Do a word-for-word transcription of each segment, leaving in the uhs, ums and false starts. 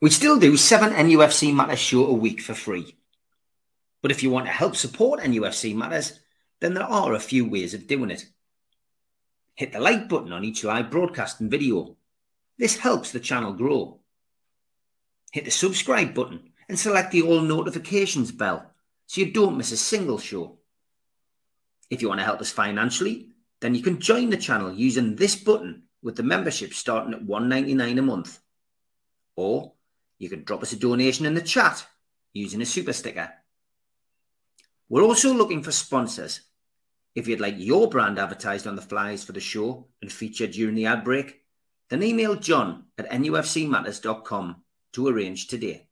We still do seven N U F C Matters show a week for free. But if you want to help support N U F C Matters, then there are a few ways of doing it. Hit the like button on each live broadcast and video. This helps the channel grow. Hit the subscribe button and select the all notifications bell so you don't miss a single show. If you want to help us financially, then you can join the channel using this button with the membership starting at one pound ninety-nine a month. Or you can drop us a donation in the chat using a super sticker. We're also looking for sponsors. If you'd like your brand advertised on the flyers for the show and featured during the ad break, then email John at N U F C matters dot com to arrange today.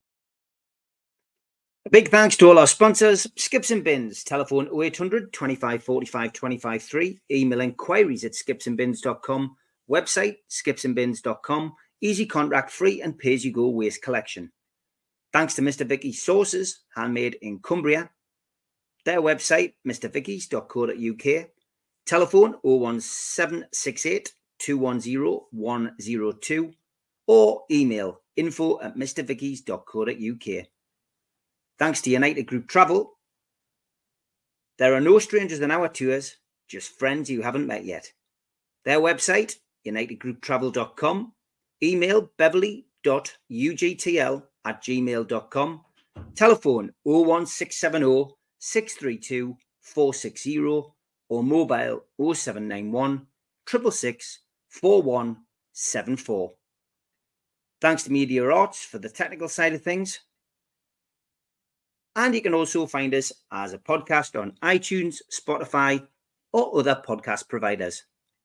A big thanks to all our sponsors: Skips and Bins, telephone oh eight hundred, twenty-five, forty-five, twenty-five three, email inquiries at skips and bins dot com, website skips and bins dot com, easy contract free and pay-as-you-go waste collection. Thanks to Mister Vicky's Sauces, handmade in Cumbria. Their website, mr vickies dot co dot U K, telephone oh one seven six eight, two one oh, one oh two, or email info at mr vickies dot co dot U K. Thanks to United Group Travel. There are no strangers in our tours, just friends you haven't met yet. Their website, united group travel dot com, email beverly dot u g t l at gmail dot com, telephone oh one six seven oh, six three two, four six oh, or mobile oh seven nine one, six six six, four one seven four. Thanks to Media Arts for the technical side of things. And you can also find us as a podcast on iTunes, Spotify, or other podcast providers.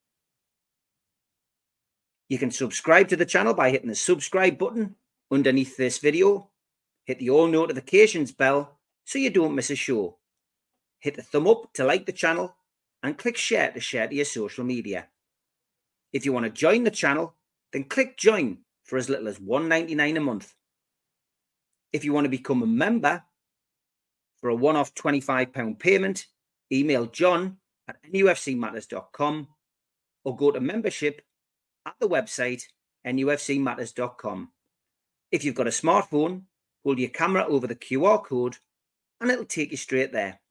You can subscribe to the channel by hitting the subscribe button underneath this video. Hit the all notifications bell so you don't miss a show. Hit the thumb up to like the channel and click share to share to your social media. If you want to join the channel, then click join for as little as one pound ninety-nine a month. If you want to become a member for a one-off twenty-five pound payment, email John at N U F C matters dot com or go to membership at the website N U F C matters dot com. If you've got a smartphone, hold your camera over the Q R code and it'll take you straight there.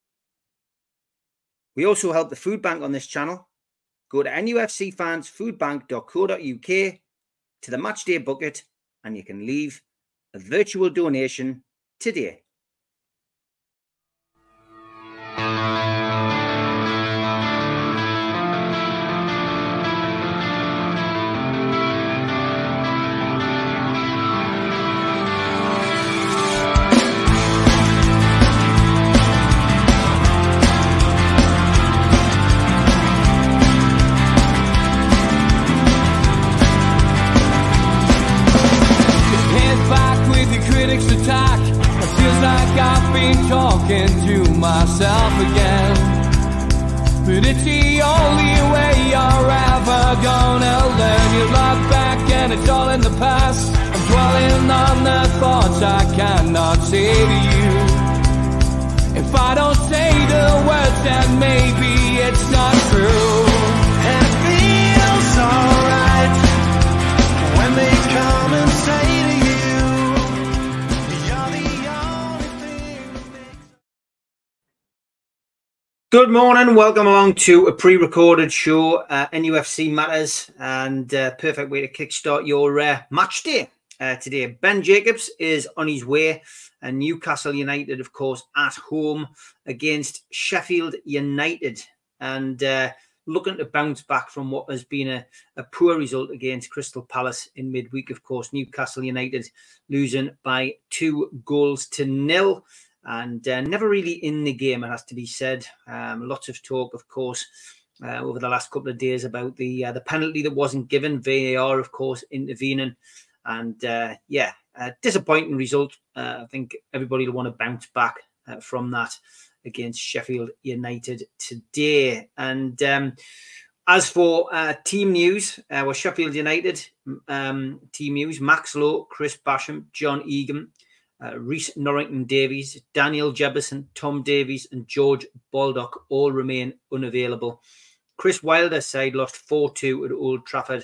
We also help the food bank on this channel. Go to N U F C fans food bank dot co dot U K to the matchday bucket and you can leave a virtual donation today. Critics attack. It feels like I've been talking to myself again. But it's the only way you're ever gonna learn. You look back and it's all in the past. I'm dwelling on the thoughts I cannot say to you. If I don't say the words, then maybe it's not true. And it feels alright when they come and say to you, good morning, welcome along to a pre-recorded show, uh, N U F C Matters, and uh, perfect way to kickstart your uh, match day uh, today. Ben Jacobs is on his way, and Newcastle United, of course, at home against Sheffield United, and uh, looking to bounce back from what has been a, a poor result against Crystal Palace in midweek. Of course, Newcastle United losing by two goals to nil. And uh, never really in the game, it has to be said. Um, lots of talk, of course, uh, over the last couple of days about the uh, the penalty that wasn't given. V A R, of course, intervening. And uh, yeah, a disappointing result. Uh, I think everybody will want to bounce back uh, from that against Sheffield United today. And um, as for uh, team news, uh, well, Sheffield United um, team news, Max Lowe, Chris Basham, John Egan, Uh, Reece Norrington-Davies, Daniel Jefferson, Tom Davies and George Baldock all remain unavailable. Chris Wilder's side lost four two at Old Trafford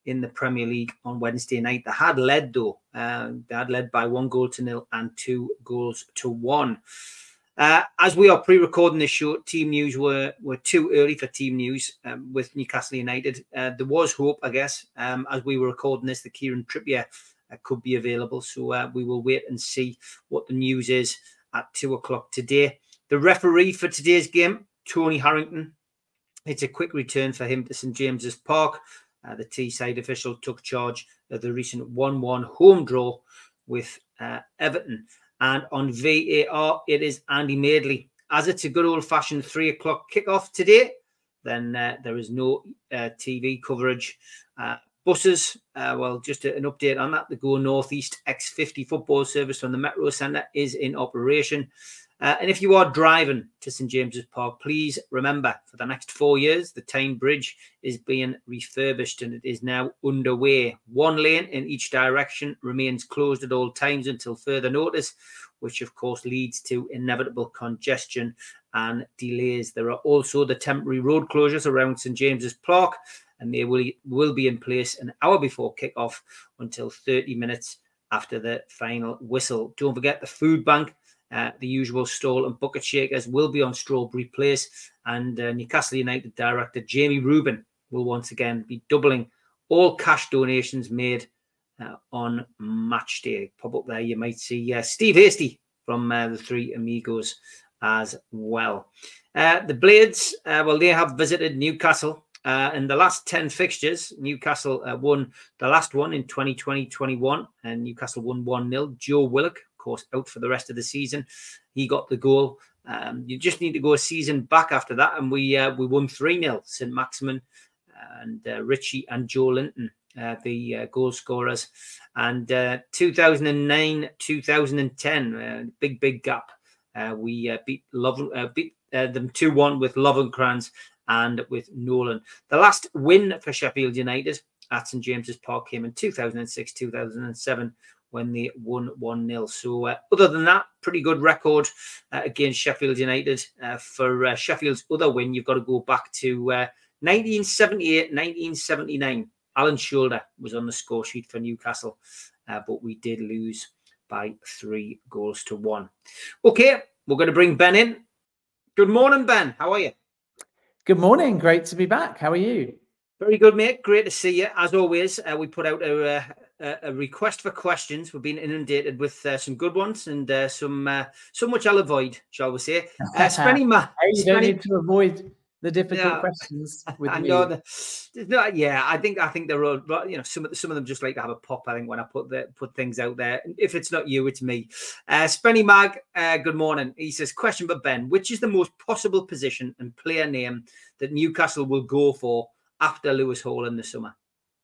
in the Premier League on Wednesday night. They had led, though. Uh, they had led by one goal to nil and two goals to one. Uh, as we are pre-recording this show, team news were, were too early for team news um, with Newcastle United. Uh, there was hope, I guess, um, as we were recording this, the Kieran Trippier uh, could be available. So uh, we will wait and see what the news is at two o'clock today. The referee for today's game, Tony Harrington. It's a quick return for him to St James's Park. Uh, the Teesside official took charge of the recent one one home draw with uh, Everton. And on V A R, it is Andy Madeley. As it's a good old-fashioned three o'clock kickoff today, then uh, there is no uh, T V coverage. Uh, buses, uh, well, just a, an update on that. The Go Northeast X fifty football service from the Metro Centre is in operation. Uh, and if you are driving to St James's Park, please remember, for the next four years, the Tyne Bridge is being refurbished and it is now underway. One lane in each direction remains closed at all times until further notice, which of course leads to inevitable congestion and delays. There are also the temporary road closures around St James's Park, and they will, will be in place an hour before kick-off until thirty minutes after the final whistle. Don't forget the food bank. Uh, the usual stall and bucket shakers will be on Strawberry Place, and uh, Newcastle United director Jamie Rubin will once again be doubling all cash donations made uh, on match day. Pop up there, you might see uh, Steve Hasty from uh, the Three Amigos as well. Uh, the Blades, uh, well, they have visited Newcastle. Uh, in the last ten fixtures, Newcastle uh, won the last one in twenty twenty twenty-one, and Newcastle won one nil. Joe Willock, course, out for the rest of the season. He got the goal. Um, you just need to go a season back after that, and we uh, we won three nil. Saint Maximin and uh, Richie and Joe Linton, uh, the uh, goal scorers. And uh, two thousand nine, two thousand ten, uh, big, big gap. Uh, we uh, beat, Love, uh, beat uh, them two one with Lovenkrands and with Nolan. The last win for Sheffield United at St James's Park came in two thousand six, two thousand seven, when they won one nil. So uh, other than that, pretty good record uh, against Sheffield United. Uh, for uh, Sheffield's other win, you've got to go back to uh, nineteen seventy-eight, nineteen seventy-nine. Alan Shoulder was on the score sheet for Newcastle, uh, but we did lose by three goals to one. Okay, we're going to bring Ben in. Good morning, Ben. How are you? Good morning. Great to be back. How are you? Very good, mate. Great to see you. As always, uh, we put out a, a, a request for questions. We've been inundated with uh, some good ones and uh, some uh, some which I'll avoid, shall we say. Uh, Spenny, Ma- hey, you Spenny- don't need to avoid the difficult yeah. questions with I me. know that, no, yeah, I think I think they're all, you know, some of the, some of them just like to have a pop. I think when I put the put things out there, if it's not you, it's me. Uh, Spenny Mag, uh, good morning. He says, question for Ben: which is the most possible position and player name that Newcastle will go for after Lewis Hall in the summer?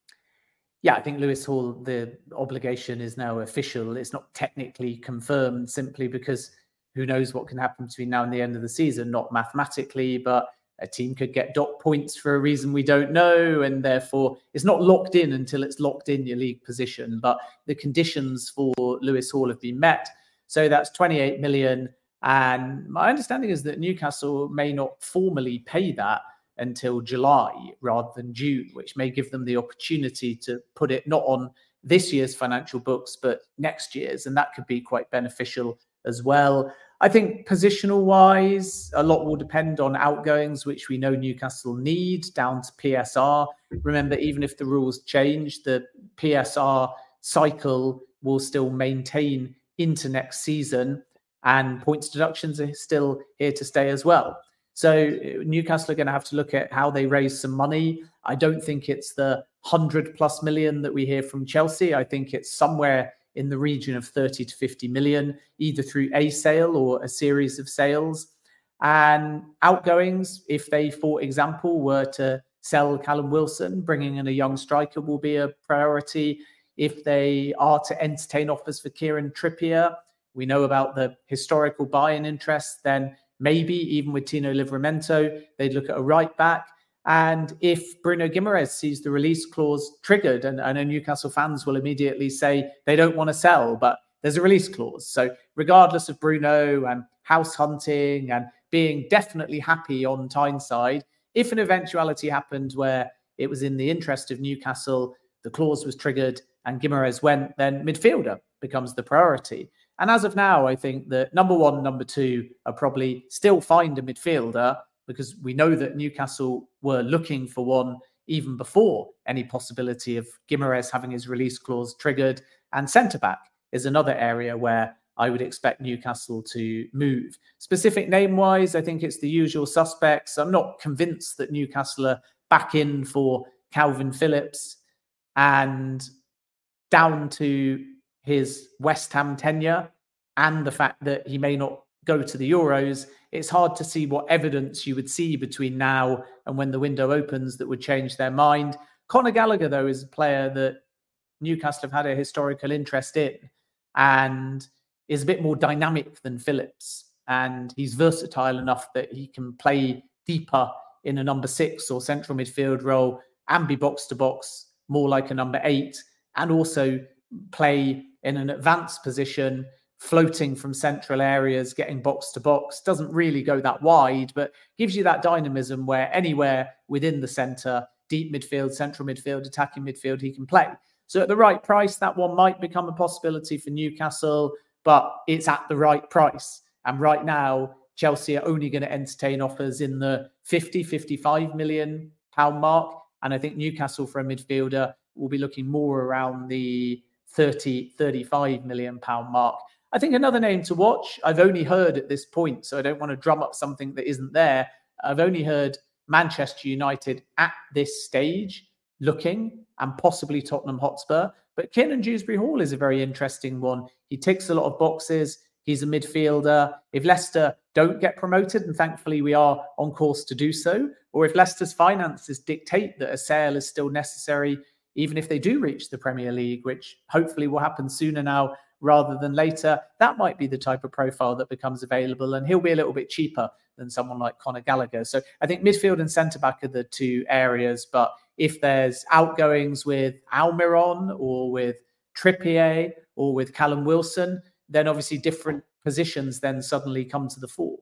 Yeah, I think Lewis Hall, the obligation is now official. It's not technically confirmed simply because who knows what can happen between now and the end of the season, not mathematically, but a team could get dot points for a reason we don't know. And therefore, it's not locked in until it's locked in your league position. But the conditions for Lewis Hall have been met. So that's twenty-eight million. And my understanding is that Newcastle may not formally pay that until July rather than June, which may give them the opportunity to put it not on this year's financial books, but next year's. And that could be quite beneficial as well. I think positional wise, a lot will depend on outgoings, which we know Newcastle need, down to P S R. Remember, even if the rules change, the P S R cycle will still maintain into next season, and points deductions are still here to stay as well. So Newcastle are going to have to look at how they raise some money. I don't think it's the one hundred plus million that we hear from Chelsea. I think it's somewhere in the region of thirty to fifty million, either through a sale or a series of sales. And outgoings, if they, for example, were to sell Callum Wilson, bringing in a young striker will be a priority. If they are to entertain offers for Kieran Trippier, we know about the historical buy-in interest, then maybe even with Tino Livramento, they'd look at a right back. And if Bruno Guimaraes sees the release clause triggered, and I know Newcastle fans will immediately say they don't want to sell, but there's a release clause. So regardless of Bruno and house hunting and being definitely happy on Tyneside, if an eventuality happened where it was in the interest of Newcastle the clause was triggered and Guimaraes went, then midfielder becomes the priority. And as of now, I think that number one, number two are probably still find a midfielder, because we know that Newcastle were looking for one even before any possibility of Guimaraes having his release clause triggered. And centre-back is another area where I would expect Newcastle to move. Specific name-wise, I think it's the usual suspects. I'm not convinced that Newcastle are back in for Calvin Phillips, and down to his West Ham tenure and the fact that he may not go to the Euros, it's hard to see what evidence you would see between now and when the window opens that would change their mind. Conor Gallagher, though, is a player that Newcastle have had a historical interest in and is a bit more dynamic than Phillips. And he's versatile enough that he can play deeper in a number six or central midfield role and be box to box more like a number eight, and also play in an advanced position, floating from central areas, getting box to box. Doesn't really go that wide, but gives you that dynamism where anywhere within the centre, deep midfield, central midfield, attacking midfield, he can play. So at the right price, that one might become a possibility for Newcastle, but it's at the right price. And right now, Chelsea are only going to entertain offers in the fifty, fifty-five million pound mark. And I think Newcastle for a midfielder will be looking more around the thirty, thirty-five million pound mark. I think another name to watch, I've only heard at this point, so I don't want to drum up something that isn't there. I've only heard Manchester United at this stage looking, and possibly Tottenham Hotspur. But Kiernan Dewsbury-Hall is a very interesting one. He ticks a lot of boxes. He's a midfielder. If Leicester don't get promoted, and thankfully we are on course to do so, or if Leicester's finances dictate that a sale is still necessary, even if they do reach the Premier League, which hopefully will happen sooner now rather than later, that might be the type of profile that becomes available, and he'll be a little bit cheaper than someone like Conor Gallagher. So I think midfield and centre-back are the two areas, but if there's outgoings with Almiron or with Trippier or with Callum Wilson, then obviously different positions then suddenly come to the fore.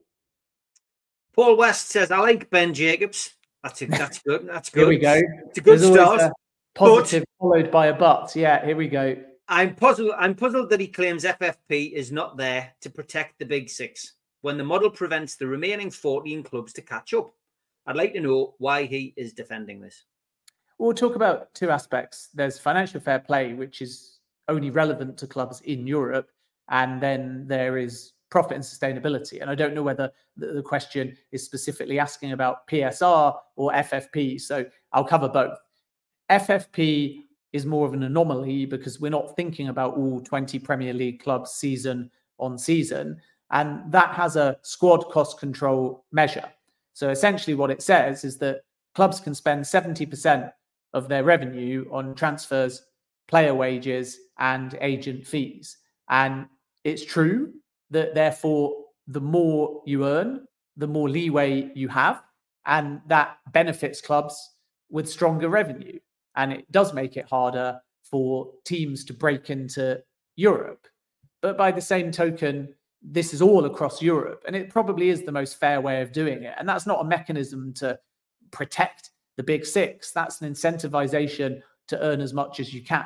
Paul West says, I like Ben Jacobs. That's, a, that's good. That's good. Here we go. It's a good There's start. A positive but, followed by a but. Yeah, here we go. I'm puzzled. I'm puzzled that he claims F F P is not there to protect the big six when the model prevents the remaining fourteen clubs to catch up. I'd like to know why he is defending this. We'll talk about two aspects. There's financial fair play, which is only relevant to clubs in Europe. And then there is profit and sustainability. And I don't know whether the, the question is specifically asking about P S R or F F P. So I'll cover both. F F P is more of an anomaly because we're not thinking about all twenty Premier League clubs season on season. And that has a squad cost control measure. So essentially what it says is that clubs can spend seventy percent of their revenue on transfers, player wages, and agent fees. And it's true that therefore the more you earn, the more leeway you have, and that benefits clubs with stronger revenue. And it does make it harder for teams to break into Europe. But by the same token, this is all across Europe, and it probably is the most fair way of doing it. And that's not a mechanism to protect the big six. That's an incentivization to earn as much as you can.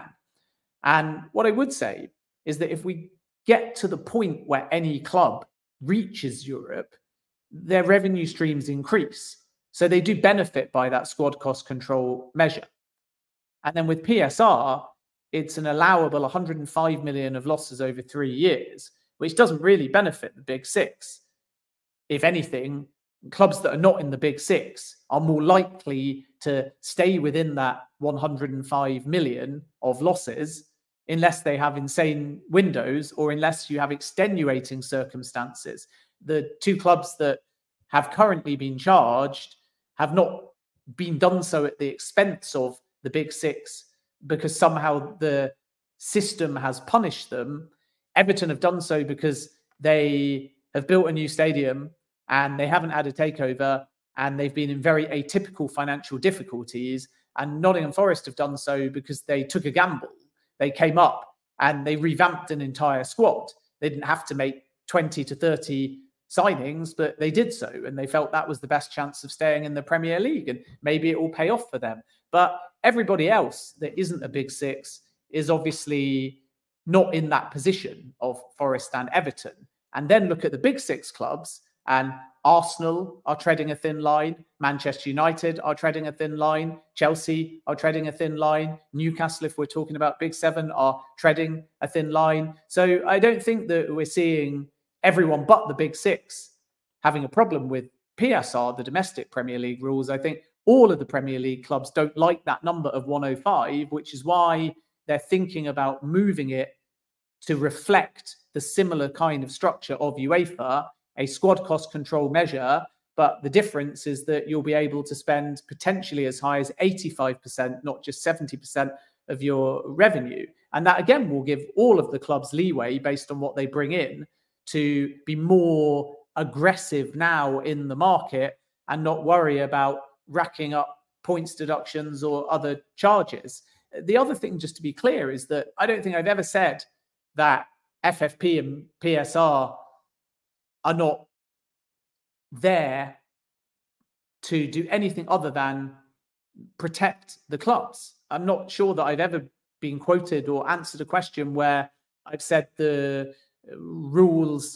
And what I would say is that if we get to the point where any club reaches Europe, their revenue streams increase. So they do benefit by that squad cost control measure. And then with P S R, it's an allowable one hundred five million of losses over three years, which doesn't really benefit the big six. If anything, clubs that are not in the big six are more likely to stay within that one hundred five million of losses unless they have insane windows or unless you have extenuating circumstances. The two clubs that have currently been charged have not been done so at the expense of the big six because somehow the system has punished them. Everton have done so because they have built a new stadium and they haven't had a takeover and they've been in very atypical financial difficulties. And Nottingham Forest have done so because they took a gamble. They came up and they revamped an entire squad. They didn't have to make twenty to thirty signings, but they did so. And they felt that was the best chance of staying in the Premier League. And maybe it will pay off for them. But everybody else that isn't a big six is obviously not in that position of Forest and Everton. And then look at the big six clubs, and Arsenal are treading a thin line. Manchester United are treading a thin line. Chelsea are treading a thin line. Newcastle, if we're talking about big seven, are treading a thin line. So I don't think that we're seeing everyone but the big six having a problem with P S R, the domestic Premier League rules. I think all of the Premier League clubs don't like that number of one oh five, which is why they're thinking about moving it to reflect the similar kind of structure of UEFA, a squad cost control measure. But the difference is that you'll be able to spend potentially as high as eighty-five percent, not just seventy percent of your revenue. And that, again, will give all of the clubs leeway based on what they bring in to be more aggressive now in the market and not worry about racking up points deductions or other charges. The other thing, just to be clear, is that I don't think I've ever said that F F P and P S R are not there to do anything other than protect the clubs. I'm not sure that I've ever been quoted or answered a question where I've said the rules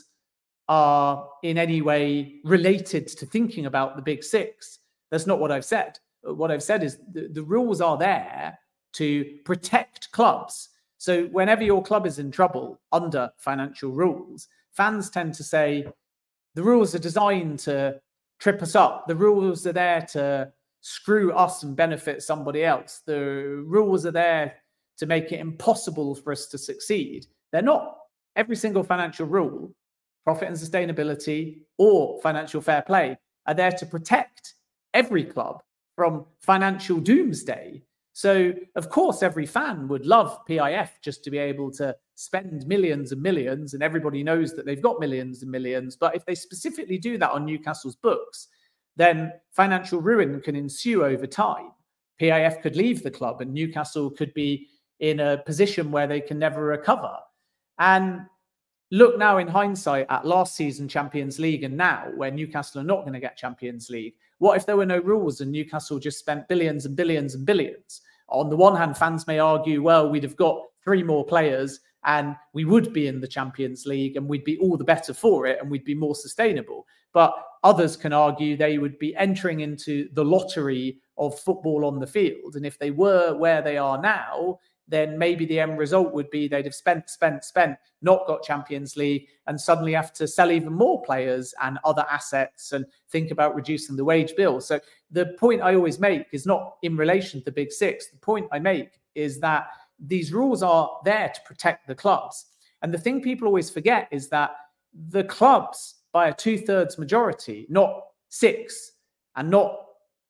are in any way related to thinking about the big six. That's not what I've said. What I've said is the, the rules are there to protect clubs. So whenever your club is in trouble under financial rules, fans tend to say, the rules are designed to trip us up. The rules are there to screw us and benefit somebody else. The rules are there to make it impossible for us to succeed. They're not. Every single financial rule, profit and sustainability or financial fair play, are there to protect every club from financial doomsday. So, of course, every fan would love P I F just to be able to spend millions and millions, and everybody knows that they've got millions and millions. But if they specifically do that on Newcastle's books, then financial ruin can ensue over time. P I F could leave the club and Newcastle could be in a position where they can never recover. And look now in hindsight at last season Champions League and now, where Newcastle are not going to get Champions League. What if there were no rules and Newcastle just spent billions and billions and billions? On the one hand, fans may argue, well, we'd have got three more players and we would be in the Champions League and we'd be all the better for it and we'd be more sustainable. But others can argue they would be entering into the lottery of football on the field. And if they were where they are now, then maybe the end result would be they'd have spent, spent, spent, not got Champions League, and suddenly have to sell even more players and other assets and think about reducing the wage bill. So the point I always make is not in relation to the Big Six. The point I make is that these rules are there to protect the clubs. And the thing people always forget is that the clubs, by a two-thirds majority, not six, and not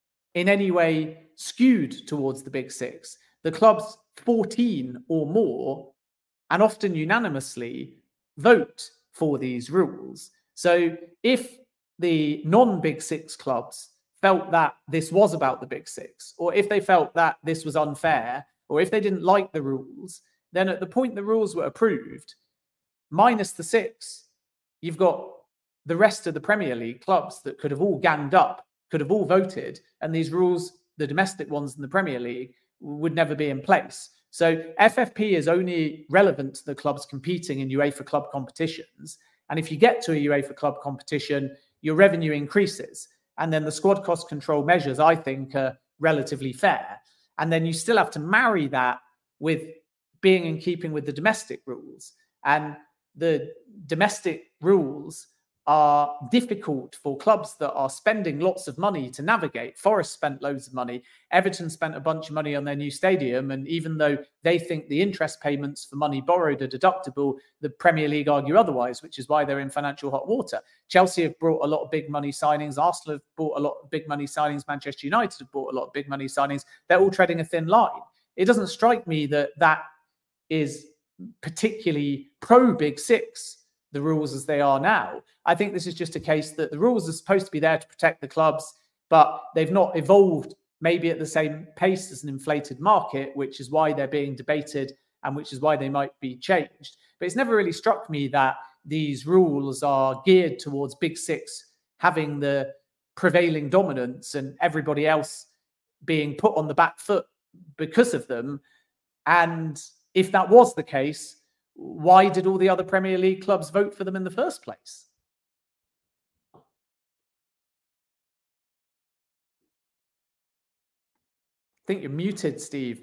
in any way skewed towards the Big Six, the clubs fourteen or more, and often unanimously, vote for these rules. So if the non-Big Six clubs felt that this was about the Big Six, or if they felt that this was unfair, or if they didn't like the rules, then at the point the rules were approved, minus the six, you've got the rest of the Premier League clubs that could have all ganged up, could have all voted, and these rules, the domestic ones in the Premier League, would never be in place. So F F P is only relevant to the clubs competing in UEFA club competitions. And if you get to a UEFA club competition, your revenue increases. And then the squad cost control measures, I think, are relatively fair. And then you still have to marry that with being in keeping with the domestic rules. And the domestic rules are difficult for clubs that are spending lots of money to navigate. Forest spent loads of money. Everton spent a bunch of money on their new stadium. And even though they think the interest payments for money borrowed are deductible, the Premier League argue otherwise, which is why they're in financial hot water. Chelsea have brought a lot of big money signings. Arsenal have bought a lot of big money signings. Manchester United have bought a lot of big money signings. They're all treading a thin line. It doesn't strike me that that is particularly pro-Big Six, the rules as they are now. I think this is just a case that the rules are supposed to be there to protect the clubs, but they've not evolved maybe at the same pace as an inflated market, which is why they're being debated and which is why they might be changed. But it's never really struck me that these rules are geared towards Big Six having the prevailing dominance and everybody else being put on the back foot because of them. And if that was the case, why did all the other Premier League clubs vote for them in the first place? I think you're muted, Steve.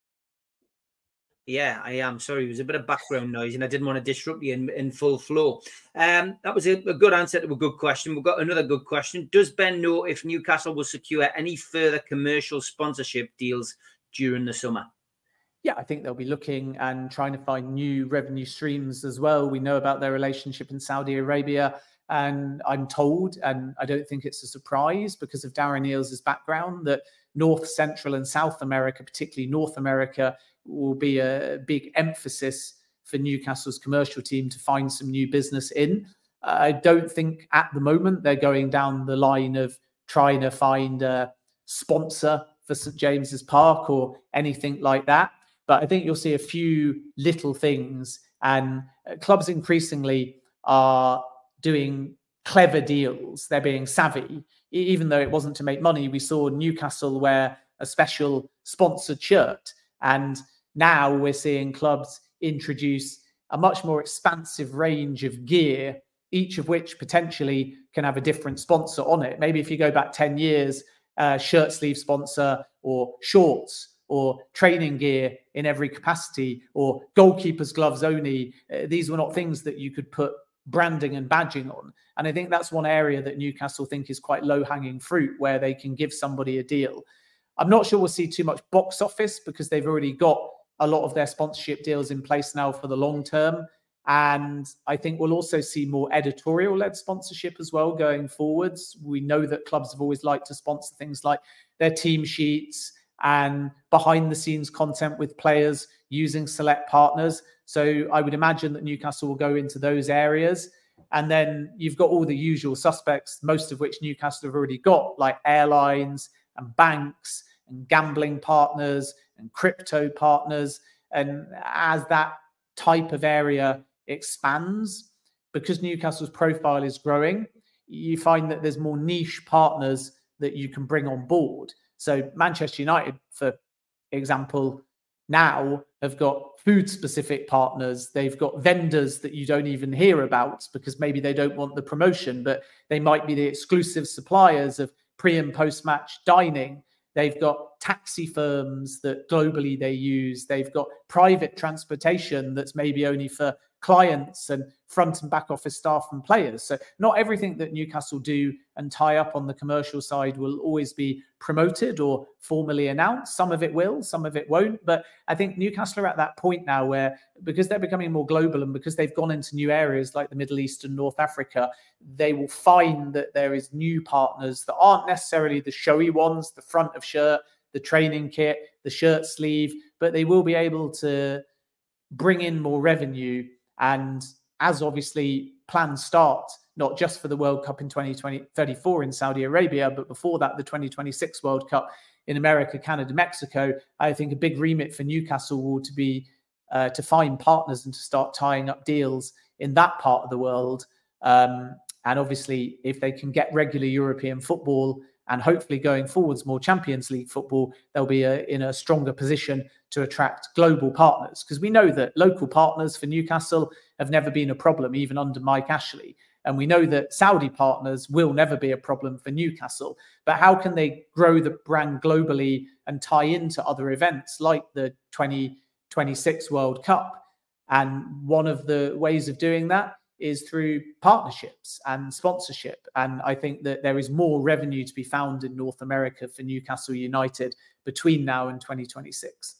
Yeah, I am. Sorry, it was a bit of background noise and I didn't want to disrupt you in, in full flow. Um, that was a, a good answer to a good question. We've got another good question. Does Ben know if Newcastle will secure any further commercial sponsorship deals during the summer? Yeah, I think they'll be looking and trying to find new revenue streams as well. We know about their relationship in Saudi Arabia, and I'm told, and I don't think it's a surprise because of Darren Eales' background, that North, Central and South America, particularly North America, will be a big emphasis for Newcastle's commercial team to find some new business in. I don't think at the moment they're going down the line of trying to find a sponsor for St James's Park or anything like that. But I think you'll see a few little things, and clubs increasingly are doing clever deals. They're being savvy. Even though it wasn't to make money, we saw Newcastle wear a special sponsored shirt. And now we're seeing clubs introduce a much more expansive range of gear, each of which potentially can have a different sponsor on it. Maybe if you go back ten years, uh, shirt sleeve sponsor or shorts or training gear in every capacity or goalkeeper's gloves only. Uh, these were not things that you could put branding and badging on. And I think that's one area that Newcastle think is quite low-hanging fruit, where they can give somebody a deal. I'm not sure we'll see too much box office because they've already got a lot of their sponsorship deals in place now for the long term. And I think we'll also see more editorial-led sponsorship as well going forwards. We know that clubs have always liked to sponsor things like their team sheets and behind-the-scenes content with players using select partners. So I would imagine that Newcastle will go into those areas. And then you've got all the usual suspects, most of which Newcastle have already got, like airlines and banks and gambling partners and crypto partners. And as that type of area expands, because Newcastle's profile is growing, you find that there's more niche partners that you can bring on board. So Manchester United, for example, now have got food-specific partners. They've got vendors that you don't even hear about because maybe they don't want the promotion, but they might be the exclusive suppliers of pre- and post-match dining. They've got taxi firms that globally they use. They've got private transportation that's maybe only for clients and front and back office staff and players. So not everything that Newcastle do and tie up on the commercial side will always be promoted or formally announced. Some of it will, some of it won't. But I think Newcastle are at that point now where, because they're becoming more global and because they've gone into new areas like the Middle East and North Africa, they will find that there is new partners that aren't necessarily the showy ones, the front of shirt, the training kit, the shirt sleeve, but they will be able to bring in more revenue. And as obviously plans start, not just for the World Cup in twenty thirty-four in Saudi Arabia, but before that, the twenty twenty-six World Cup in America, Canada, Mexico, I think a big remit for Newcastle will to be uh, to find partners and to start tying up deals in that part of the world. Um, and obviously, if they can get regular European football and hopefully going forwards more Champions League football, they'll be a, in a stronger position to attract global partners. Because we know that local partners for Newcastle have never been a problem, even under Mike Ashley. And we know that Saudi partners will never be a problem for Newcastle. But how can they grow the brand globally and tie into other events like the twenty twenty-six World Cup? And one of the ways of doing that is through partnerships and sponsorship. And I think that there is more revenue to be found in North America for Newcastle United between now and twenty twenty-six.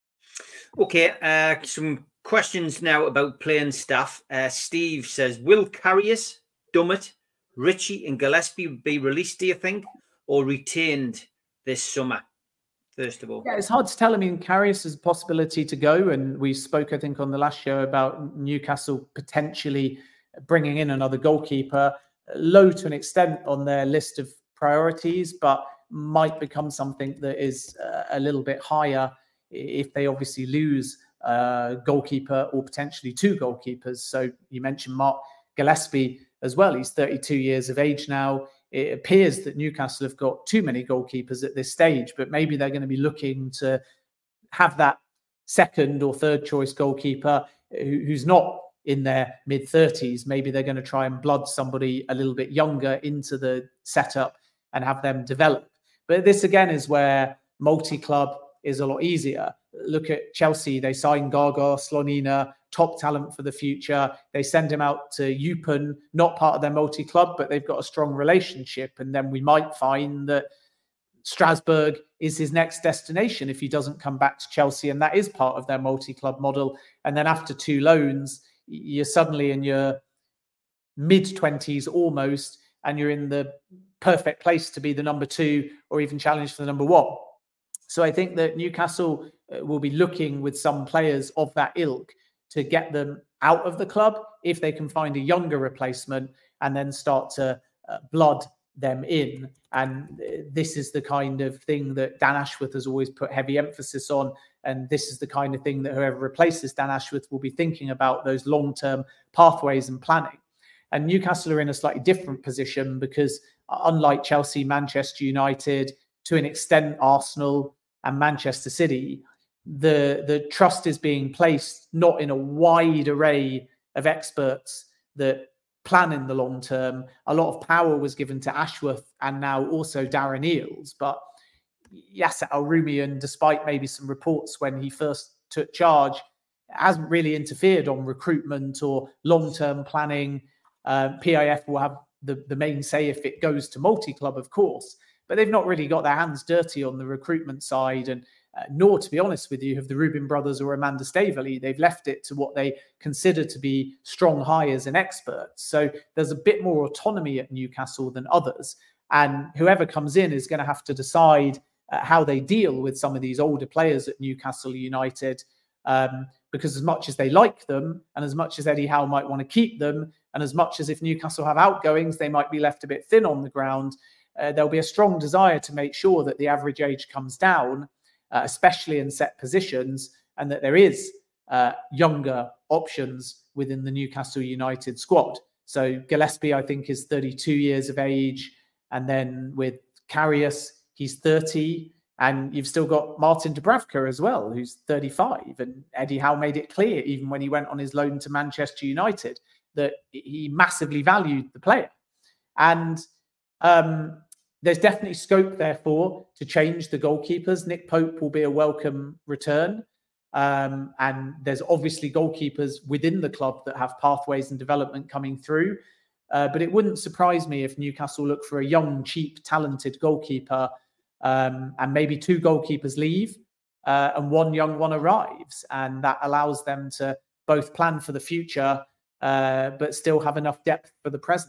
Okay, uh, some questions now about playing staff. Uh, Steve says, will Karius, Dummett, Ritchie and Gillespie be released, do you think, or retained this summer? First of all, yeah, it's hard to tell. I mean, Karius has a possibility to go, and we spoke, I think, on the last show about Newcastle potentially bringing in another goalkeeper, low to an extent on their list of priorities, but might become something that is uh, a little bit higher if they obviously lose a goalkeeper or potentially two goalkeepers. So you mentioned Mark Gillespie as well. He's thirty-two years of age now. it appears that Newcastle have got too many goalkeepers at this stage, but maybe they're going to be looking to have that second or third choice goalkeeper who, who's not in their mid thirties. Maybe they're going to try and blood somebody a little bit younger into the setup and have them develop. But this again is where multi-club is a lot easier. Look at Chelsea. They signed Gaga Slonina, top talent for the future. They send him out to Eupen, not part of their multi-club, but they've got a strong relationship. And then we might find that Strasbourg is his next destination if he doesn't come back to Chelsea, and that is part of their multi-club model. And then after two loans, you're suddenly in your mid-twenties almost, and you're in the perfect place to be the number two or even challenge for the number one. So I think that Newcastle will be looking with some players of that ilk to get them out of the club if they can find a younger replacement and then start to uh, blood them in. And this is the kind of thing that Dan Ashworth has always put heavy emphasis on. And this is the kind of thing that whoever replaces Dan Ashworth will be thinking about, those long-term pathways and planning. And Newcastle are in a slightly different position because unlike Chelsea, Manchester United, to an extent Arsenal and Manchester City, the, the trust is being placed not in a wide array of experts that plan in the long term. A lot of power was given to Ashworth and now also Darren Eales. But Yasser Al-Rumayyan, despite maybe some reports when he first took charge, hasn't really interfered on recruitment or long-term planning. Uh, P I F will have the, the main say if it goes to multi-club, of course. But they've not really got their hands dirty on the recruitment side, and uh, nor, to be honest with you, have the Rubin brothers or Amanda Staveley. They've left it to what they consider to be strong hires and experts. So there's a bit more autonomy at Newcastle than others. And whoever comes in is going to have to decide uh, how they deal with some of these older players at Newcastle United. Um, because as much as they like them, and as much as Eddie Howe might want to keep them, and as much as if Newcastle have outgoings, they might be left a bit thin on the ground, uh, there'll be a strong desire to make sure that the average age comes down, uh, especially in set positions, and that there is uh, younger options within the Newcastle United squad. So Gillespie, I think, is thirty-two years of age. And then with Karius, he's thirty. And you've still got Martin Dubravka as well, who's thirty-five. And Eddie Howe made it clear, even when he went on his loan to Manchester United, that he massively valued the player. And um, there's definitely scope, therefore, to change the goalkeepers. Nick Pope will be a welcome return. Um, and there's obviously goalkeepers within the club that have pathways and development coming through. Uh, but it wouldn't surprise me if Newcastle look for a young, cheap, talented goalkeeper, um, and maybe two goalkeepers leave uh, and one young one arrives. And that allows them to both plan for the future, uh, but still have enough depth for the present.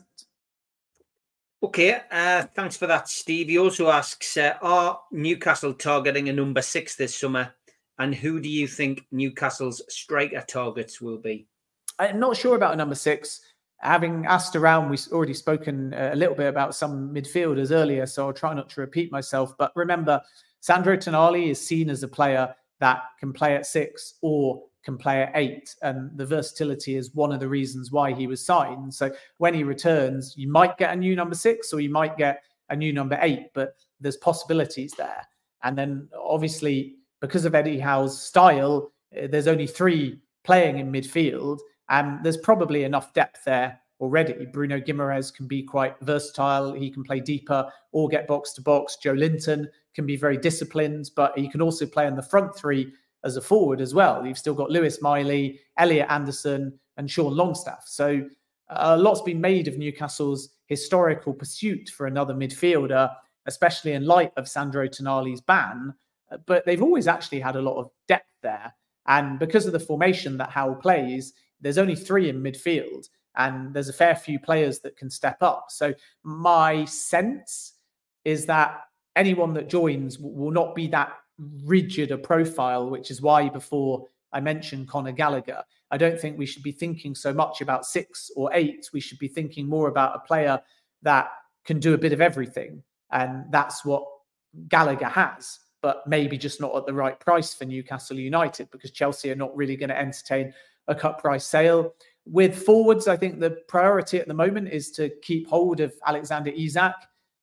Okay, uh, thanks for that, Steve. He also asks, uh, are Newcastle targeting a number six this summer? And who do you think Newcastle's striker targets will be? I'm not sure about a number six. Having asked around, we've already spoken a little bit about some midfielders earlier, so I'll try not to repeat myself. But remember, Sandro Tonali is seen as a player that can play at six or can play at eight. And the versatility is one of the reasons why he was signed. So when he returns, you might get a new number six or you might get a new number eight, but there's possibilities there. And then obviously, because of Eddie Howe's style, there's only three playing in midfield, and there's probably enough depth there already. Bruno Guimaraes can be quite versatile. He can play deeper or get box to box. Joe Linton can be very disciplined, but he can also play in the front three as a forward as well. You've still got Lewis Miley, Elliot Anderson, and Sean Longstaff. So a lot's been made of Newcastle's historical pursuit for another midfielder, especially in light of Sandro Tonali's ban. But they've always actually had a lot of depth there. And because of the formation that Howe plays, there's only three in midfield, and there's a fair few players that can step up. So my sense is that anyone that joins will not be that rigid a profile, which is why before I mentioned Conor Gallagher, I don't think we should be thinking so much about six or eight. We should be thinking more about a player that can do a bit of everything. And that's what Gallagher has, but maybe just not at the right price for Newcastle United, because Chelsea are not really going to entertain a cut price sale. With forwards, I think the priority at the moment is to keep hold of Alexander Isak.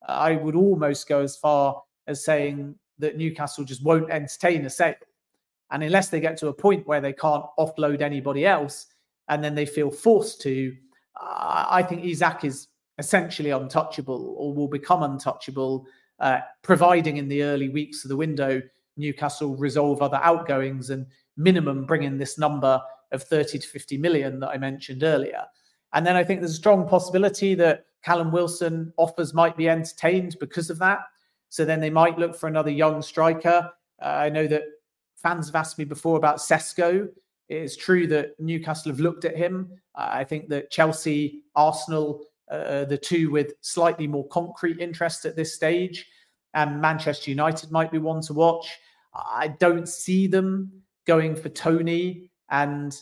I would almost go as far as saying that Newcastle just won't entertain a sale. And unless they get to a point where they can't offload anybody else and then they feel forced to, uh, I think Isak is essentially untouchable or will become untouchable, uh, providing in the early weeks of the window, Newcastle resolve other outgoings and minimum bring in this number of thirty to fifty million that I mentioned earlier. And then I think there's a strong possibility that Callum Wilson offers might be entertained because of that. So then they might look for another young striker. Uh, I know that fans have asked me before about Sesko. It is true that Newcastle have looked at him. Uh, I think that Chelsea, Arsenal, uh, the two with slightly more concrete interest at this stage, and Manchester United might be one to watch. I don't see them going for Toney, and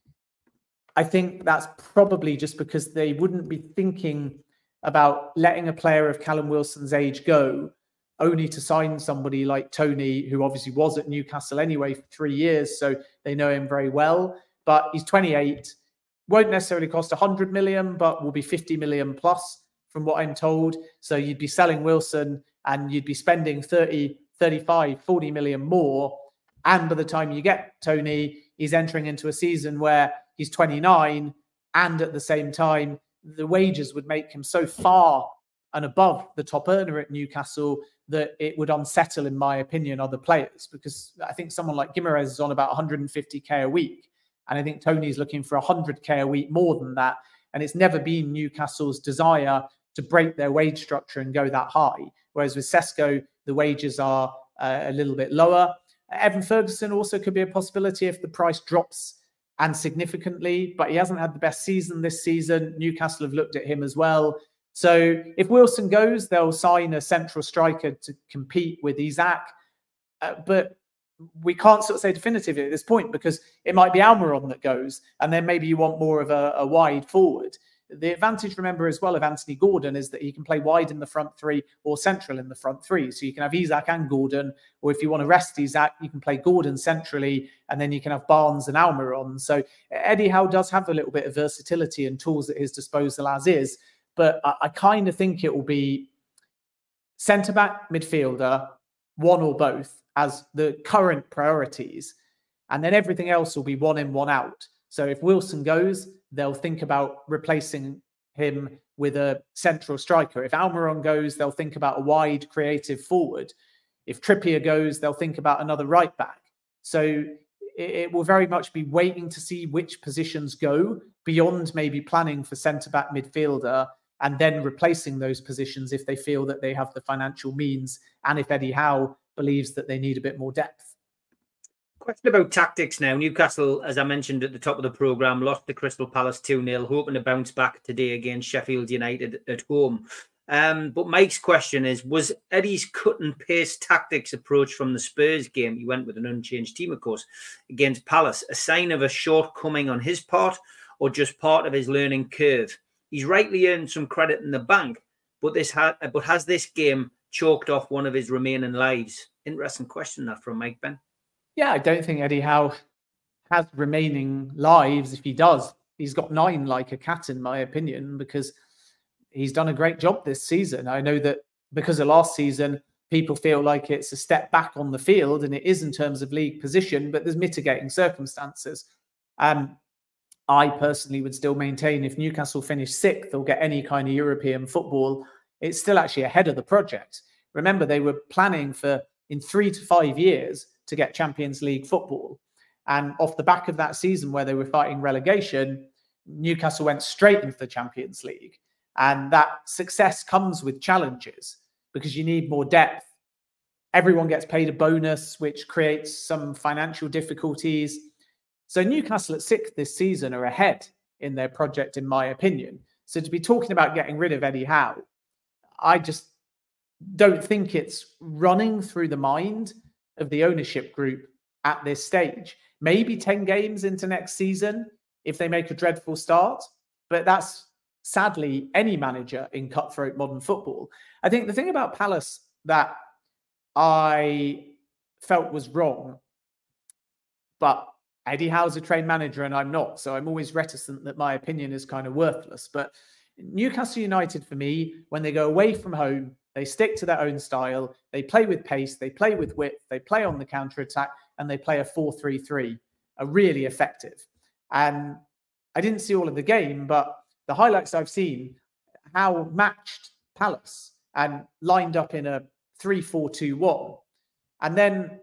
I think that's probably just because they wouldn't be thinking about letting a player of Callum Wilson's age go, only to sign somebody like Toney, who obviously was at Newcastle anyway for three years, so they know him very well. But he's twenty-eight, won't necessarily cost one hundred million, but will be fifty million plus, from what I'm told. So you'd be selling Wilson and you'd be spending thirty, thirty-five, forty million more. And by the time you get Toney, he's entering into a season where he's twenty-nine, and at the same time, the wages would make him so far and above the top earner at Newcastle that it would unsettle, in my opinion, other players. Because I think someone like Guimaraes is on about one hundred fifty K a week. And I think Toney's looking for one hundred K a week more than that. And it's never been Newcastle's desire to break their wage structure and go that high. Whereas with Sesko, the wages are uh, a little bit lower. Evan Ferguson also could be a possibility if the price drops and significantly, but he hasn't had the best season this season. Newcastle have looked at him as well. So if Wilson goes, they'll sign a central striker to compete with Isak. Uh, but we can't sort of say definitively at this point, because it might be Almiron that goes, and then maybe you want more of a, a wide forward. The advantage, remember, as well of Anthony Gordon is that he can play wide in the front three or central in the front three. So you can have Isak and Gordon, or if you want to rest Isak, you can play Gordon centrally, and then you can have Barnes and Almiron. So Eddie Howe does have a little bit of versatility and tools at his disposal as is, but I, I kind of think it will be centre-back, midfielder, one or both as the current priorities, and then everything else will be one in, one out. So if Wilson goes, they'll think about replacing him with a central striker. If Almiron goes, they'll think about a wide creative forward. If Trippier goes, they'll think about another right back. So it, it will very much be waiting to see which positions go beyond maybe planning for centre-back, midfielder, and then replacing those positions if they feel that they have the financial means, and if Eddie Howe believes that they need a bit more depth. Question about tactics now. Newcastle, as I mentioned at the top of the programme, lost to Crystal Palace two nil, hoping to bounce back today against Sheffield United at home. Um, but Mike's question is, was Eddie's cut and paste tactics approach from the Spurs game, he went with an unchanged team, of course, against Palace, a sign of a shortcoming on his part, or just part of his learning curve? He's rightly earned some credit in the bank, but this ha- but has this game chalked off one of his remaining lives? Interesting question that from Mike Ben. Yeah, I don't think Eddie Howe has remaining lives. If he does, he's got nine like a cat, in my opinion, because he's done a great job this season. I know that because of last season, people feel like it's a step back on the field, and it is in terms of league position, but there's mitigating circumstances. Um, I personally would still maintain if Newcastle finish sixth or get any kind of European football, it's still actually ahead of the project. Remember, they were planning for in three to five years to get Champions League football. And off the back of that season where they were fighting relegation, Newcastle went straight into the Champions League. And that success comes with challenges because you need more depth. Everyone gets paid a bonus, which creates some financial difficulties. So Newcastle at sixth this season are ahead in their project, in my opinion. So to be talking about getting rid of Eddie Howe, I just don't think it's running through the mind of the ownership group at this stage. Maybe ten games into next season if they make a dreadful start, but that's sadly any manager in cutthroat modern football. I think the thing about Palace that I felt was wrong, but Eddie Howe's a trained manager and I'm not, so I'm always reticent that my opinion is kind of worthless. But Newcastle United, for me, when they go away from home They stick to their own style. They play with pace. They play with width. They play on the counter-attack, and they play a four three three, are really effective. And I didn't see all of the game, but the highlights I've seen, how matched Palace and lined up in a three four two one. And then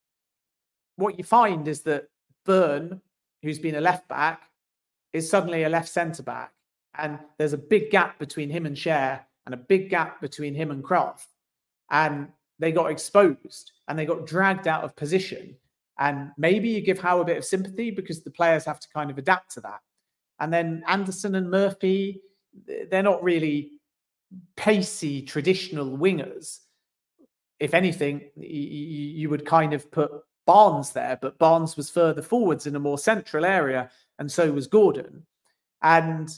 what you find is that Burn, who's been a left back, is suddenly a left centre back. And there's a big gap between him and Schär and a big gap between him and Kraft. And they got exposed and they got dragged out of position. And maybe you give Howe a bit of sympathy because the players have to kind of adapt to that. And then Anderson and Murphy, they're not really pacey, traditional wingers. If anything, you would kind of put Barnes there, but Barnes was further forwards in a more central area, and so was Gordon. And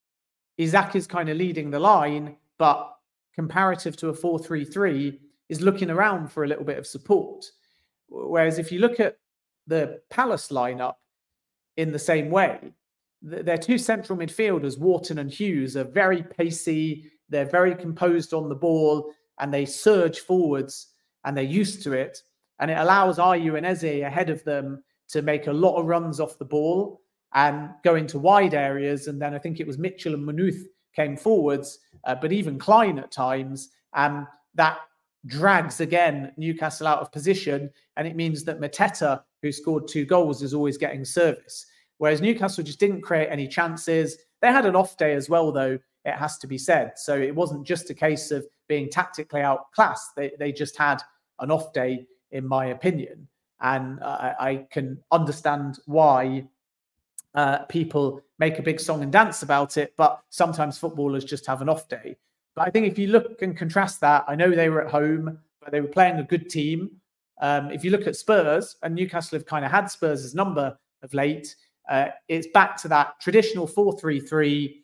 Isak is kind of leading the line, but comparative to a four three three, is looking around for a little bit of support. Whereas if you look at the Palace lineup in the same way, their two central midfielders, Wharton and Hughes, are very pacey. They're very composed on the ball, and they surge forwards, and they're used to it. And it allows Ayew and Eze ahead of them to make a lot of runs off the ball and go into wide areas. And then I think it was Mitchell and Maynooth came forwards, uh, but even Klein at times. And that drags, again, Newcastle out of position. And it means that Mateta, who scored two goals, is always getting service. Whereas Newcastle just didn't create any chances. They had an off day as well, though, it has to be said. So it wasn't just a case of being tactically outclassed. They, they just had an off day, in my opinion. And uh, I can understand why uh, people make a big song and dance about it, but sometimes footballers just have an off day. But I think if you look and contrast that, I know they were at home, but they were playing a good team. Um, if you look at Spurs, and Newcastle have kind of had Spurs' number of late, uh, it's back to that traditional four three three.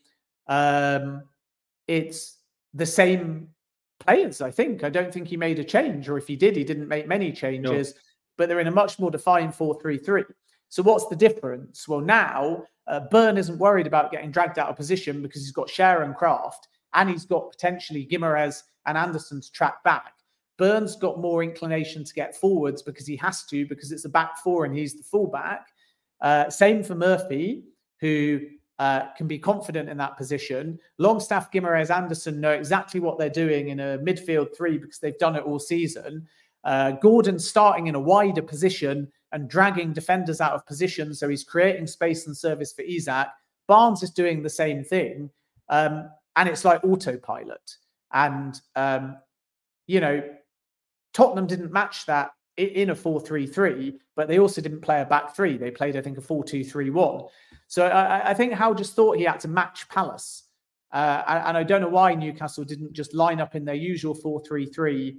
Um, it's the same players, I think. I don't think he made a change, or if he did, he didn't make many changes, no. But they're in a much more defined four three three. So what's the difference? Well, now uh, Burn isn't worried about getting dragged out of position because he's got Schär and Kraft, and he's got potentially Guimaraes and Anderson to track back. Burn's got more inclination to get forwards because he has to, because it's a back four and he's the fullback. Uh, same for Murphy, who Uh, can be confident in that position. Longstaff, Guimaraes, Anderson know exactly what they're doing in a midfield three because they've done it all season. Uh, Gordon starting in a wider position and dragging defenders out of position, so he's creating space and service for Isak. Barnes is doing the same thing, um, and it's like autopilot. And, um, you know, Tottenham didn't match that in a four three three, but they also didn't play a back three. They played, I think, a four two three one. So I, I think Howe just thought he had to match Palace. Uh, and, and I don't know why Newcastle didn't just line up in their usual four three three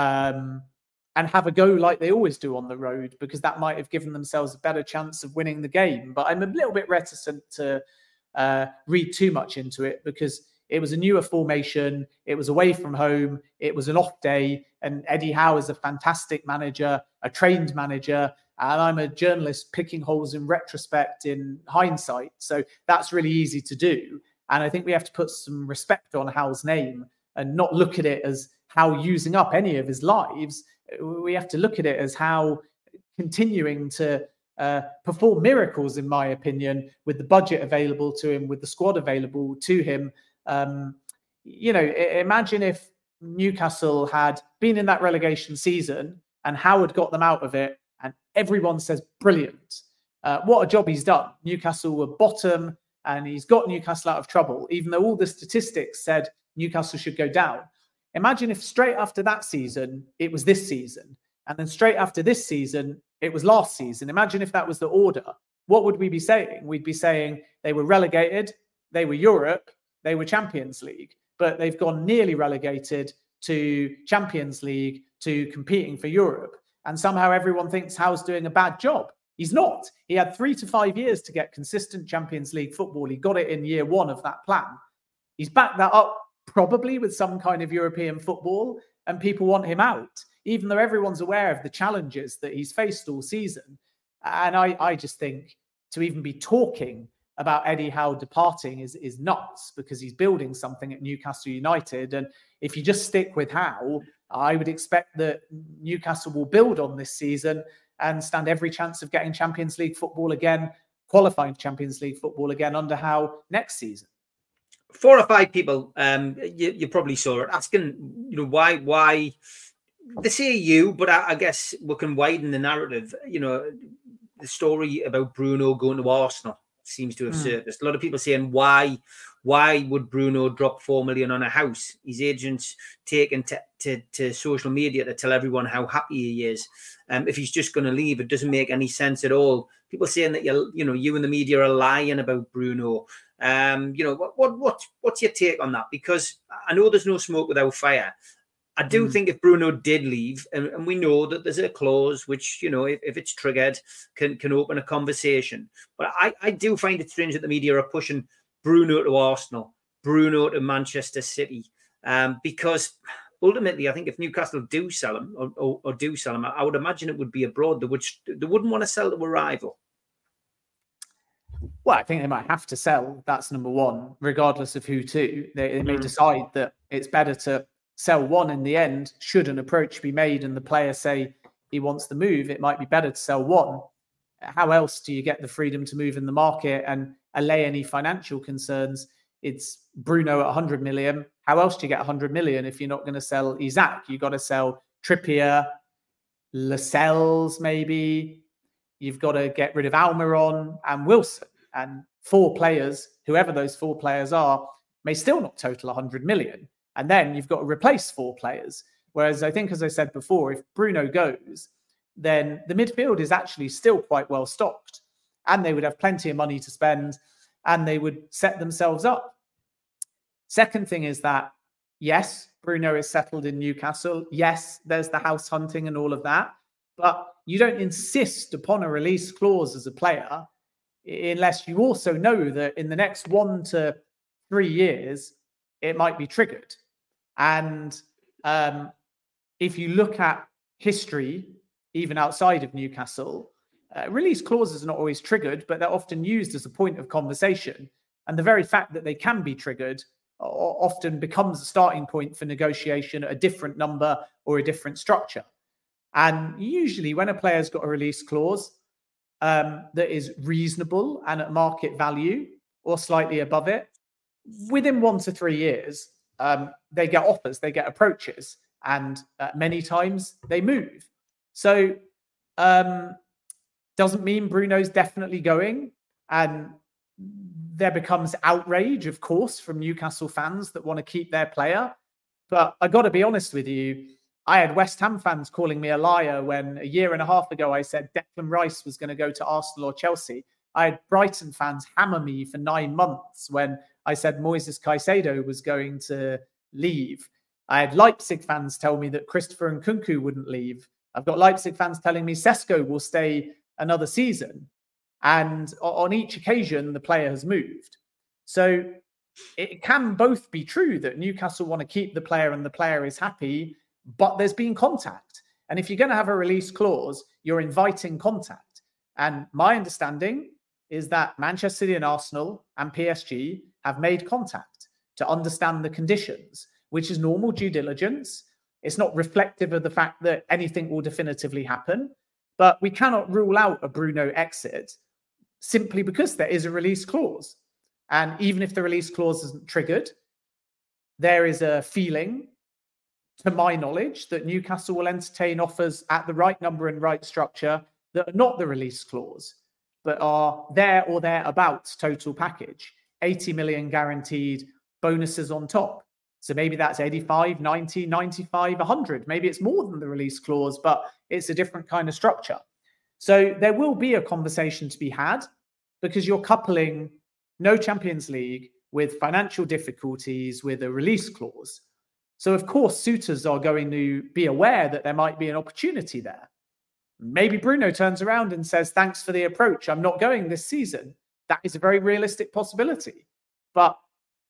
um, and have a go like they always do on the road, because that might have given themselves a better chance of winning the game. But I'm a little bit reticent to uh, read too much into it, because it was a newer formation. It was away from home. It was an off day. And Eddie Howe is a fantastic manager, a trained manager. And I'm a journalist picking holes in retrospect, in hindsight. So that's really easy to do. And I think we have to put some respect on Howe's name and not look at it as Howe using up any of his lives. We have to look at it as Howe continuing to uh, perform miracles, in my opinion, with the budget available to him, with the squad available to him. Um, you know, imagine if Newcastle had been in that relegation season and Howard got them out of it, and everyone says, brilliant. Uh, what a job he's done. Newcastle were bottom and he's got Newcastle out of trouble, even though all the statistics said Newcastle should go down. Imagine if straight after that season, it was this season. And then straight after this season, it was last season. Imagine if that was the order. What would we be saying? We'd be saying they were relegated, they were Europe, they were Champions League, but they've gone nearly relegated to Champions League, to competing for Europe. And somehow everyone thinks Howe's doing a bad job. He's not. He had three to five years to get consistent Champions League football. He got it in year one of that plan. He's backed that up probably with some kind of European football, and people want him out, even though everyone's aware of the challenges that he's faced all season. And I, I just think to even be talking about Eddie Howe departing is, is nuts, because he's building something at Newcastle United. And if you just stick with Howe, I would expect that Newcastle will build on this season and stand every chance of getting Champions League football again, qualifying Champions League football again under Howe next season. Four or five people, um, you, you probably saw it, asking, you know, why, why they say you, but I, I guess we can widen the narrative. You know, the story about Bruno going to Arsenal seems to have mm. surfaced. A lot of people saying, why, why would Bruno drop four million on a house? His agent's taken to, to, to social media to tell everyone how happy he is. Um, if he's just going to leave, it doesn't make any sense at all. People saying that you, you know, you and the media are lying about Bruno. Um, you know, what, what, what, what's your take on that? Because I know there's no smoke without fire. I do mm. think if Bruno did leave, and, and we know that there's a clause which, you know, if, if it's triggered, can can open a conversation. But I, I do find it strange that the media are pushing Bruno to Arsenal, Bruno to Manchester City, um, because ultimately, I think if Newcastle do sell him or, or, or do sell him, I would imagine it would be abroad. They, would, they wouldn't want to sell to a rival. Well, I think they might have to sell. That's number one, regardless of who to. They, they may mm. decide that it's better to sell one in the end. Should an approach be made and the player say he wants the move, it might be better to sell one. How else do you get the freedom to move in the market and allay any financial concerns? It's Bruno at one hundred million. How else do you get one hundred million if you're not going to sell Isaac? You've got to sell Trippier, Lascelles maybe. You've got to get rid of Almiron and Wilson. And four players, whoever those four players are, may still not total one hundred million. And then you've got to replace four players. Whereas I think, as I said before, if Bruno goes, then the midfield is actually still quite well stocked. And they would have plenty of money to spend and they would set themselves up. Second thing is that, yes, Bruno is settled in Newcastle. Yes, there's the house hunting and all of that. But you don't insist upon a release clause as a player unless you also know that in the next one to three years, it might be triggered. And um, if you look at history, even outside of Newcastle, uh, release clauses are not always triggered, but they're often used as a point of conversation. And the very fact that they can be triggered often becomes a starting point for negotiation at a different number or a different structure. And usually when a player's got a release clause um, that is reasonable and at market value or slightly above it, within one to three years, um, they get offers, they get approaches, and uh, many times they move. So um, doesn't mean Bruno's definitely going. And there becomes outrage, of course, from Newcastle fans that want to keep their player. But I got to be honest with you, I had West Ham fans calling me a liar when a year and a half ago I said Declan Rice was going to go to Arsenal or Chelsea. I had Brighton fans hammer me for nine months when I said Moises Caicedo was going to leave. I had Leipzig fans tell me that Christopher Nkunku wouldn't leave. I've got Leipzig fans telling me Sesko will stay another season. And on each occasion, the player has moved. So it can both be true that Newcastle want to keep the player and the player is happy, but there's been contact. And if you're going to have a release clause, you're inviting contact. And my understanding is that Manchester City and Arsenal and P S G have made contact to understand the conditions, which is normal due diligence. It's not reflective of the fact that anything will definitively happen, but we cannot rule out a Bruno exit simply because there is a release clause. And even if the release clause isn't triggered, there is a feeling, to my knowledge, that Newcastle will entertain offers at the right number and right structure that are not the release clause, but are there or thereabouts total package. eighty million guaranteed, bonuses on top. So maybe that's eighty-five, ninety, ninety-five, one hundred. Maybe it's more than the release clause, but it's a different kind of structure. So there will be a conversation to be had because you're coupling no Champions League with financial difficulties with a release clause. So of course, suitors are going to be aware that there might be an opportunity there. Maybe Bruno turns around and says, thanks for the approach, I'm not going this season. That is a very realistic possibility. But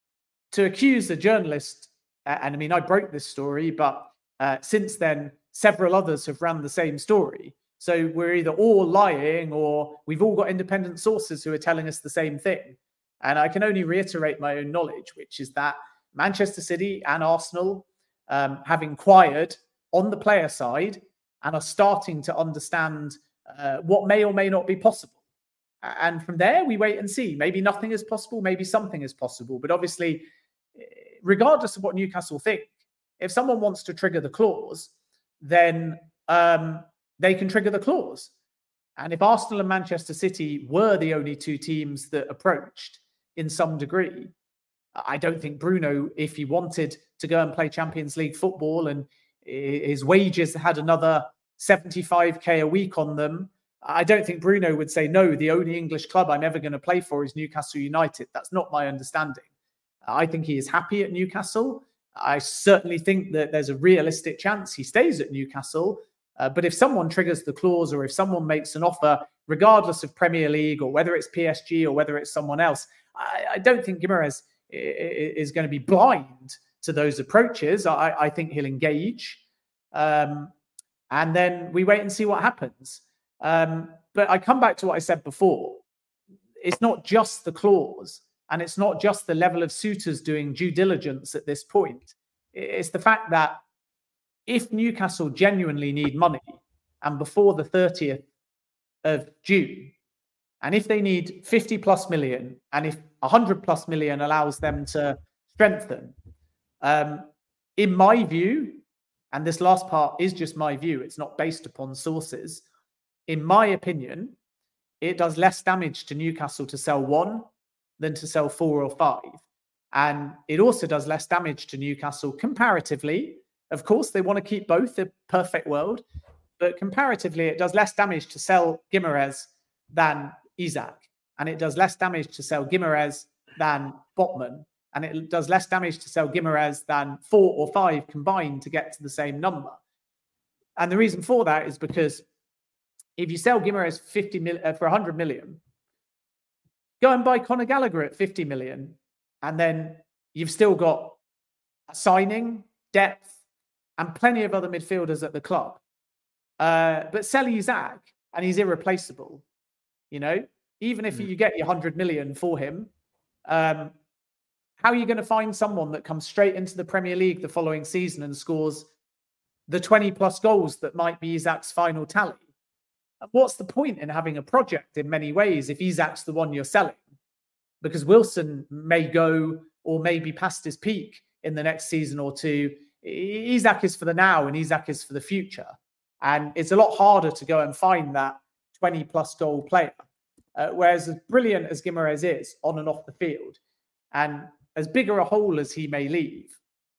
to accuse a journalist, and I mean, I broke this story, but uh, since then, several others have ran the same story, So we're either all lying or we've all got independent sources who are telling us the same thing. And I can only reiterate my own knowledge, which is that Manchester City and Arsenal um, have inquired on the player side and are starting to understand uh, what may or may not be possible. And from there, we wait and see. Maybe nothing is possible. Maybe something is possible. But obviously, regardless of what Newcastle think, if someone wants to trigger the clause, then um, they can trigger the clause. And if Arsenal and Manchester City were the only two teams that approached in some degree, I don't think Bruno, if he wanted to go and play Champions League football and his wages had another seventy-five K a week on them, I don't think Bruno would say, no, the only English club I'm ever going to play for is Newcastle United. That's not my understanding. I think he is happy at Newcastle. I certainly think that there's a realistic chance he stays at Newcastle. Uh, but if someone triggers the clause or if someone makes an offer, regardless of Premier League or whether it's P S G or whether it's someone else, I, I don't think Guimaraes is going to be blind to those approaches. I, I think he'll engage. Um, and then we wait and see what happens. Um, but I come back to what I said before. It's not just the clause and it's not just the level of suitors doing due diligence at this point. It's the fact that if Newcastle genuinely need money and before the thirtieth of June, and if they need fifty plus million, and if one hundred plus million allows them to strengthen, um, in my view, and this last part is just my view, it's not based upon sources, in my opinion, it does less damage to Newcastle to sell one than to sell four or five. And it also does less damage to Newcastle comparatively. Of course, they want to keep both, the perfect world, but comparatively, it does less damage to sell Guimaraes than Isak. And it does less damage to sell Guimaraes than Botman. And it does less damage to sell Guimaraes than four or five combined to get to the same number. And the reason for that is because if you sell Guimaraes fifty mil, uh, for one hundred million, go and buy Conor Gallagher at fifty million, and then you've still got a signing, depth, and plenty of other midfielders at the club. Uh, but sell Isak, and he's irreplaceable. You know, even if mm. you get your one hundred million for him, um, how are you going to find someone that comes straight into the Premier League the following season and scores the twenty plus goals that might be Isak's final tally? What's the point in having a project in many ways if Isak's the one you're selling? Because Wilson may go or may be past his peak in the next season or two. Isak is for the now and Isak is for the future. And it's a lot harder to go and find that twenty plus goal player. Uh, whereas as brilliant as Guimaraes is on and off the field, and as bigger a hole as he may leave,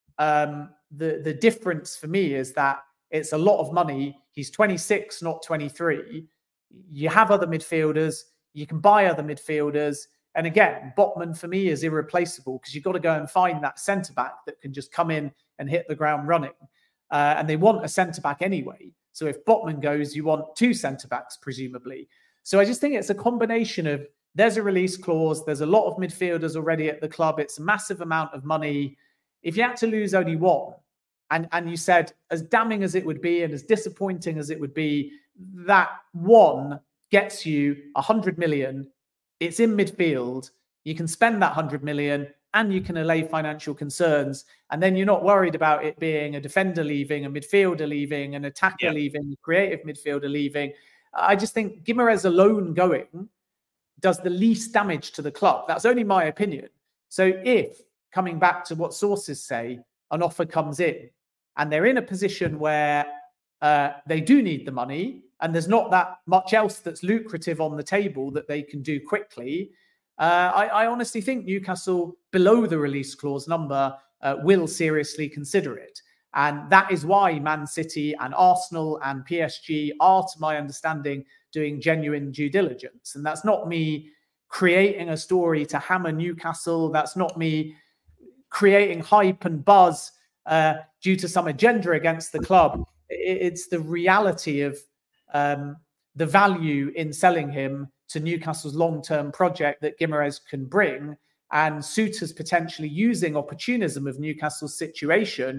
um, the, the difference for me is that it's a lot of money. He's twenty-six, not twenty-three. You have other midfielders. You can buy other midfielders. And again, Botman for me is irreplaceable because you've got to go and find that centre-back that can just come in and hit the ground running. Uh, and they want a centre-back anyway. So if Botman goes, you want two centre-backs, presumably. So I just think it's a combination of there's a release clause. There's a lot of midfielders already at the club. It's a massive amount of money. If you had to lose only one, and, and you said, as damning as it would be and as disappointing as it would be, that one gets you one hundred million. It's in midfield. You can spend that one hundred million and you can allay financial concerns. And then you're not worried about it being a defender leaving, a midfielder leaving, an attacker yeah. leaving, a creative midfielder leaving. I just think Guimaraes alone going does the least damage to the club. That's only my opinion. So if, coming back to what sources say, an offer comes in and they're in a position where uh, they do need the money and there's not that much else that's lucrative on the table that they can do quickly, uh, I, I honestly think Newcastle, below the release clause number, uh, will seriously consider it. And that is why Man City and Arsenal and P S G are, to my understanding, doing genuine due diligence. And that's not me creating a story to hammer Newcastle. That's not me creating hype and buzz uh, due to some agenda against the club. It's the reality of um, the value in selling him to Newcastle's long-term project that Guimaraes can bring, and suitors potentially using opportunism of Newcastle's situation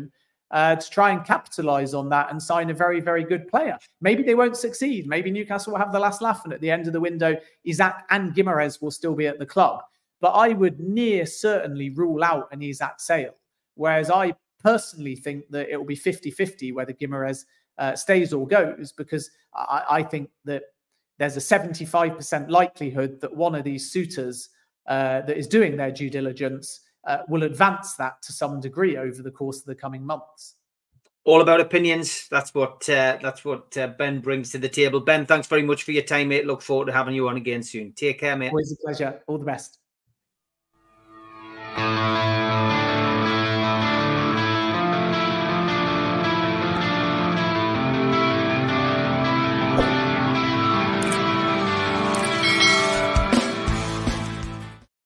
uh, to try and capitalise on that and sign a very, very good player. Maybe they won't succeed. Maybe Newcastle will have the last laugh, and at the end of the window, Isak and Guimaraes will still be at the club. But I would near certainly rule out an Isak sale, whereas I personally think that it will be fifty-fifty whether Guimaraes uh, stays or goes, because I, I think that there's a seventy-five percent likelihood that one of these suitors uh, that is doing their due diligence uh, will advance that to some degree over the course of the coming months. All about opinions. That's what uh, that's what uh, Ben brings to the table. Ben, thanks very much for your time, mate. Look forward to having you on again soon. Take care, mate. Always a pleasure. All the best.